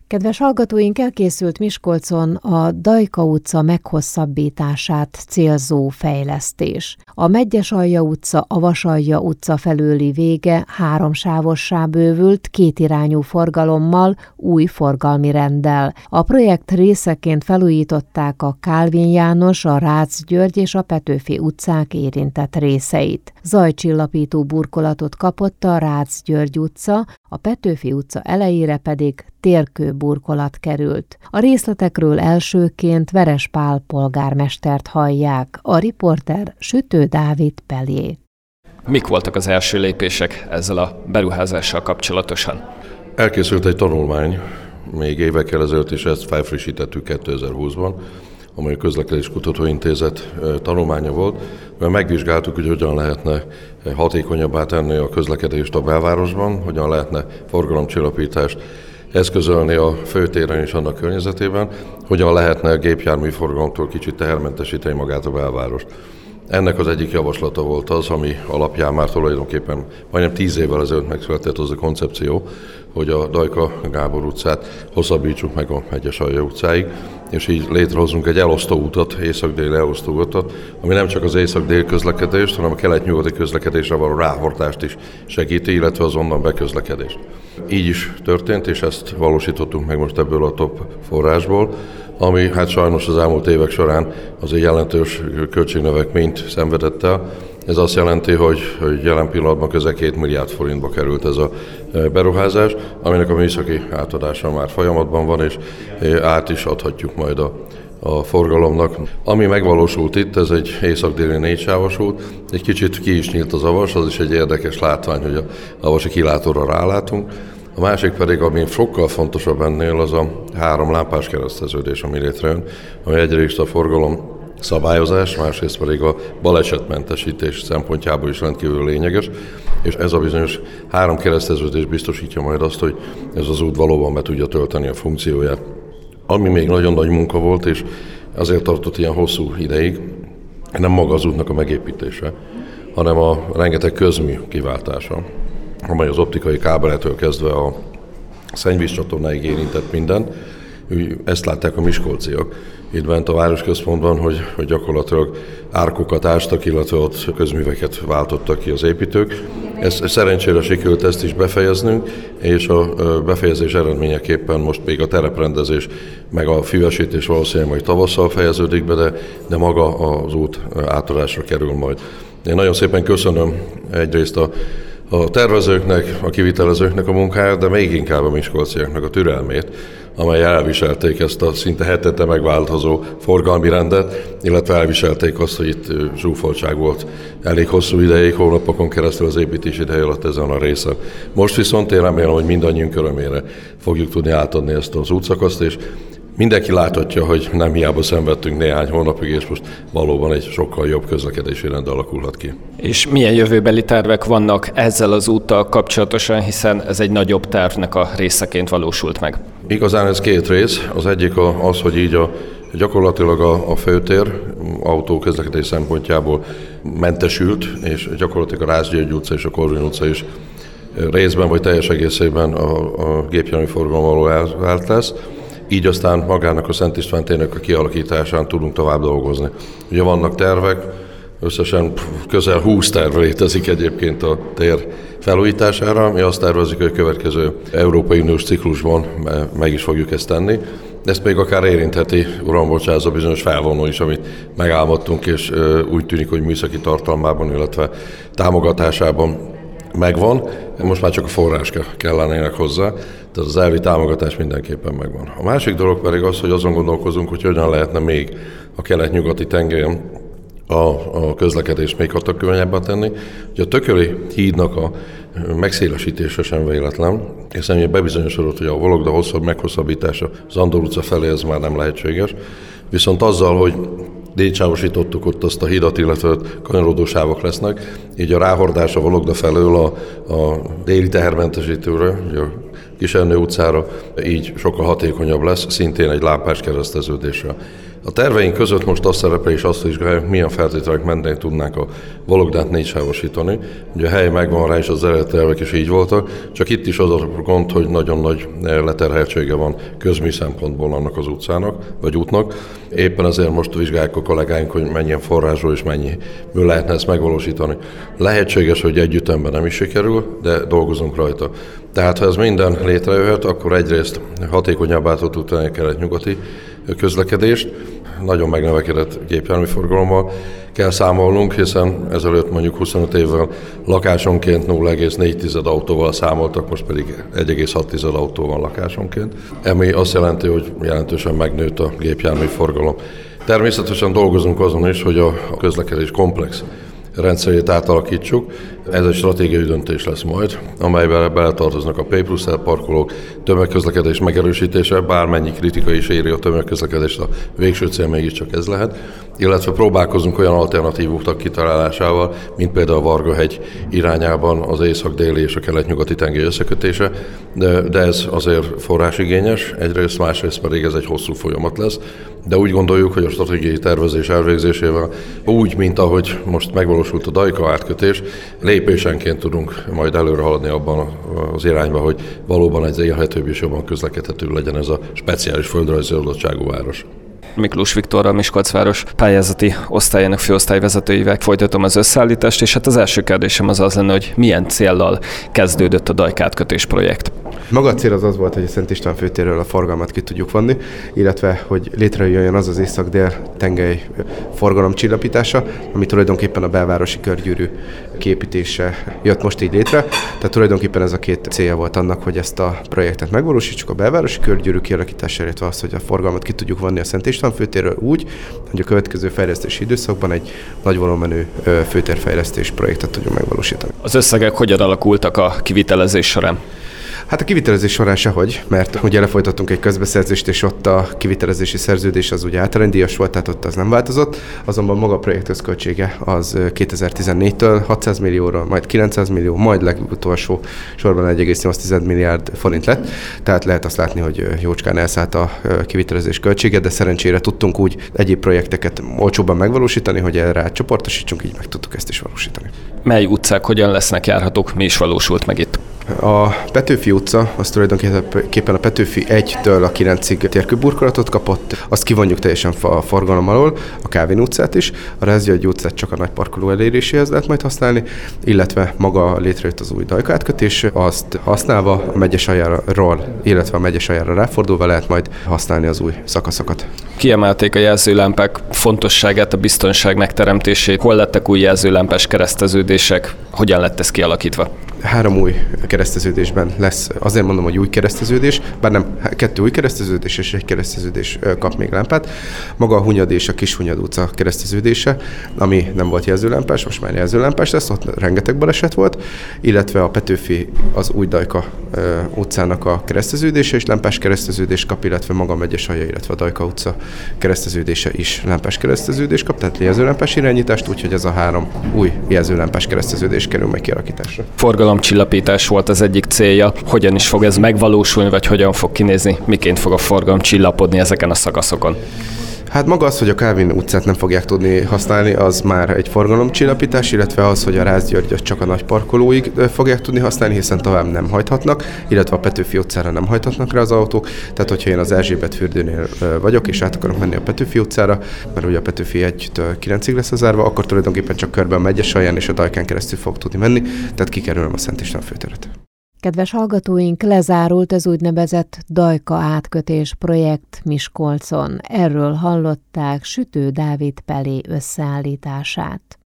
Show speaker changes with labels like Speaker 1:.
Speaker 1: Kedves hallgatóink, elkészült Miskolcon a Dajka utca meghosszabbítását célzó fejlesztés. A Medgyesalja utca, a Vasalja utca felőli vége 3 sávossá bővült, 2 irányú forgalommal, új forgalmi renddel. A projekt részeként felújították a Kálvin János, a Rácz György és a Petőfi utcák érintett részeit. Zajcsillapító burkolatot kapott a Rácz György utca, a Petőfi utca elejére pedig térkőburkolat került. A részletekről elsőként Veres Pál polgármestert hallják, a riporter Sütő Dávid Pelé.
Speaker 2: Mik voltak az első lépések ezzel a beruházással kapcsolatosan?
Speaker 3: Elkészült egy tanulmány, még évekkel ezelőtt, és ezt felfrissítettük 2020-ban, amely a Közlekedés Kutatóintézet tanulmánya volt, mert megvizsgáltuk, hogy hogyan lehetne hatékonyabbá tenni a közlekedést a belvárosban, hogyan lehetne forgalomcsillapítást eszközölni a főtéren és annak környezetében, hogyan lehetne a gépjármű forgalomtól kicsit tehermentesíteni magát a belvárost. Ennek az egyik javaslata volt az, ami alapján már tulajdonképpen majdnem 10 évvel ezelőtt megszületett az a koncepció, hogy a Dajka Gábor utcát hosszabbítsuk meg a Medgyesalja utcáig, és így létrehozunk egy elosztó utat, észak-déli elosztó utat, ami nem csak az észak-dél közlekedést, hanem a kelet-nyugati közlekedésre való ráhordást is segíti, illetve az onnan beközlekedést. Így is történt, és ezt valósítottunk meg most ebből a top forrásból, ami hát sajnos az elmúlt évek során azért jelentős költségnövekményt szenvedett el. Ez azt jelenti, hogy jelen pillanatban közel 2 milliárd forintba került ez a beruházás, aminek a műszaki átadása már folyamatban van, és át is adhatjuk majd a forgalomnak. Ami megvalósult itt, ez egy észak-déli 4 sávos út, egy kicsit ki is nyílt az Avas, az is egy érdekes látvány, hogy a Avasi kilátóra rálátunk. A másik pedig, ami sokkal fontosabb ennél, az a 3 lámpás kereszteződés, ami létrejön, ami egyrészt a forgalom szabályozás, másrészt pedig a balesetmentesítés szempontjából is rendkívül lényeges, és ez a bizonyos 3 kereszteződés biztosítja majd azt, hogy ez az út valóban be tudja tölteni a funkcióját. Ami még nagyon nagy munka volt, és azért tartott ilyen hosszú ideig, nem maga az útnak a megépítése, hanem a rengeteg közmű kiváltása, amely az optikai kábeletől kezdve a szennyvízcsatornáig érintett minden. Ezt látták a miskolciak itt bent a városközpontban, hogy gyakorlatilag árkokat ástak, illetve ott közműveket váltottak ki az építők. Szerencsére sikerült ezt is befejeznünk, és a befejezés eredményeképpen most még a tereprendezés, meg a füvesítés valószínűleg majd tavasszal fejeződik be, de maga az út átadásra kerül majd. Én nagyon szépen köszönöm egyrészt a tervezőknek, a kivitelezőknek a munkáját, de még inkább a miskolciaknak a türelmét, amely elviselték ezt a szinte hetente megváltozó forgalmi rendet, illetve elviselték azt, hogy itt zsúfoltság volt elég hosszú ideig, hónapokon keresztül az építés ideje alatt ezen a részen. Most viszont én remélem, hogy mindannyiunk örömére fogjuk tudni átadni ezt az útszakaszt, és mindenki láthatja, hogy nem hiába szenvedtünk néhány hónapig, és most valóban egy sokkal jobb közlekedési rend alakulhat ki. És
Speaker 2: milyen jövőbeli tervek vannak ezzel az úttal kapcsolatosan, hiszen ez egy nagyobb tervnek a részeként valósult meg?
Speaker 3: Igazán ez 2 rész. Az egyik az, hogy így gyakorlatilag a főtér autóközlekedés szempontjából mentesült, és gyakorlatilag a Rácz György utca és a Korvin utca is részben vagy teljes egészében a gépjármű forgalom alól elvált lesz. Így aztán magának a Szent István térnek a kialakításán tudunk tovább dolgozni. Ugye vannak tervek, összesen közel 20 terv létezik egyébként a tér felújítására. Mi azt tervezzük, hogy a következő Európai Uniós ciklusban meg is fogjuk ezt tenni. Ezt még akár érintheti, uram, bocsánat, az a bizonyos felvonó is, amit megálmodtunk, és úgy tűnik, hogy műszaki tartalmában, illetve támogatásában megvan. Most már csak a forrás kellenének hozzá, tehát az elvi támogatás mindenképpen megvan. A másik dolog pedig az, hogy azon gondolkozunk, hogy hogyan lehetne még a kelet-nyugati tengeren a közlekedést még hatékonyabbá tenni. Ugye a Tököli hídnak a megszélesítése sem véletlen, hiszen bebizonyosodott, hogy a Vologda meghosszabbítása az Andor utca felé ez már nem lehetséges. Viszont azzal, hogy dédsávosítottuk ott azt a hidat, illetve kanyarodó sávok lesznek, így a ráhordás a Vologda felől a déli tehermentesítőre, a Kisernő utcára így sokkal hatékonyabb lesz, szintén egy lámpás kereszteződéssel. A terveink között most azt szerepel és azt vizsgáljuk, milyen feltételek mentén tudnánk a Vologdát 4-sávosítani. Ugye a hely megvan rá, és az eredeti tervek is így voltak, csak itt is az a gond, hogy nagyon nagy leterheltsége van közmű szempontból annak az utcának, vagy útnak. Éppen ezért most vizsgálják a kollégáink, hogy mennyien forrásról és mennyiből lehetne ezt megvalósítani. Lehetséges, hogy együttemben nem is sikerül, de dolgozunk rajta. Tehát ha ez minden létrejöhet, akkor egyrészt hatékonyabbá tudtuk tenni a kelet-nyugati közlekedést, nagyon megnövekedett gépjárműforgalommal kell számolnunk, hiszen ezelőtt mondjuk 25 évvel lakásonként 0,4 autóval számoltak, most pedig 1,6 autó van lakásonként. Ami azt jelenti, hogy jelentősen megnőtt a gépjárműforgalom. Természetesen dolgozunk azon is, hogy a közlekedés komplex rendszerét átalakítsuk. Ez egy stratégiai döntés lesz majd, amelyben beletartoznak a P+L parkolók, tömegközlekedés megerősítése, bármennyi kritika is éri a tömegközlekedést, a végső cél mégiscsak ez lehet, illetve próbálkozunk olyan alternatív utak kitalálásával, mint például a Varga-hegy irányában az észak-déli és a kelet-nyugati tengely összekötése, de ez azért forrásigényes, egyrészt, másrészt pedig ez egy hosszú folyamat lesz, de úgy gondoljuk, hogy a stratégiai tervezés elvégzésével úgy, mint ahogy most megvalósult a Dajka átkötés, lépésenként tudunk majd előre haladni abban az irányba, hogy valóban egy élhetőbb és jobban közlekedhető legyen ez a speciális földrajzi adottságú város.
Speaker 2: Miklós Viktorral, Miskolcváros pályázati osztályának főosztályvezetőivel folytatom az összeállítást, és hát az első kérdésem az lenne, hogy milyen céllal kezdődött a Dajka átkötés projekt.
Speaker 4: Maga a cél az volt, hogy a Szent István főtérről a forgalmat ki tudjuk vonni, illetve hogy létrejöjjön az az észak-dél tengely forgalomcsillapítása, ami tulajdonképpen a belvárosi körgyűrű kiépítése jött most így létre. Tehát tulajdonképpen ez a két célja volt annak, hogy ezt a projektet megvalósítsuk, a belvárosi körgyűrű kialakítása, illetve az, hogy a forgalmat ki tudjuk vonni a Szent István főtérről úgy, hogy a következő fejlesztési időszakban egy nagy volumenű főtérfejlesztés projektet tudjuk megvalósítani.
Speaker 2: Az összegek hogyan alakultak a kivitelezés során?
Speaker 4: Hát a kivitelezés során sehogy, mert ugye lefolytattunk egy közbeszerzést, és ott a kivitelezési szerződés az ugye általánydíjas volt, tehát ott az nem változott, azonban maga a projekt összköltsége az 2014-től 600 millióra, majd 900 millió, majd legutolsó sorban 1,8 milliárd forint lett, tehát lehet azt látni, hogy jócskán elszállt a kivitelezés költsége, de szerencsére tudtunk úgy egyéb projekteket olcsóbban megvalósítani, hogy erre átcsoportosítsunk, így meg tudtuk ezt is valósítani.
Speaker 2: Mely utcák hogyan lesznek járhatók, mi is valósult meg itt?
Speaker 4: A Petőfi utca, az tulajdonképpen a Petőfi 1-től a 9-ig térkőburkolatot kapott, azt kivonjuk teljesen a forgalom alól, a Kávin utcát is, a Rászgyörgy utcát csak a nagy parkoló eléréséhez lehet majd használni, illetve maga létrejött az új Dajka átkötés, azt használva a Megyesaljáról, illetve a Megyesaljára ráfordulva lehet majd használni az új szakaszokat.
Speaker 2: Kiemelték a jelzőlámpák fontosságát, a biztonság megteremtését. Hol lettek új jelzőlámpás kereszteződések? Hogyan lett ez kialakítva?
Speaker 4: 3 új kereszteződésben lesz, azért mondom, hogy új kereszteződés, bár nem 2 új kereszteződés és 1 kereszteződés kap még lámpát. Maga a Hunyad és a Kishunyad utca kereszteződése, ami nem volt jelzőlámpás, most már jelzőlámpás lesz, ott rengeteg baleset volt, illetve a Petőfi az új Dajka utcának a kereszteződése és lámpás kereszteződés kap, illetve maga a Megyesalja, illetve a Dajka utca kereszteződése is lámpás kereszteződés kap, tehát jelzőlámpás irányítást, úgyhogy ez a 3 új jelzőlámpás kereszteződés kerül meg kialakításra.
Speaker 2: Forgalomcsillapítás volt az egyik célja. Hogyan is fog ez megvalósulni, vagy hogyan fog kinézni? Miként fog a forgalom csillapodni ezeken a szakaszokon?
Speaker 4: Hát maga az, hogy a Kávin utcát nem fogják tudni használni, az már egy forgalomcsillapítás, illetve az, hogy a Rászgyörgyöt csak a nagy parkolóig fogják tudni használni, hiszen tovább nem hajthatnak, illetve a Petőfi utcára nem hajthatnak rá az autók. Tehát, hogyha én az Erzsébet fürdőnél vagyok, és át akarok menni a Petőfi utcára, mert ugye a Petőfi 1-től 9-ig lesz zárva, akkor tulajdonképpen csak körbe a Megyesalján és a Dajkán keresztül fog tudni menni, tehát kikerülöm a Szent István főteret.
Speaker 1: Kedves hallgatóink, lezárult az úgynevezett Dajka átkötés projekt Miskolcon. Erről hallották Sütő Dávid Pelé összeállítását.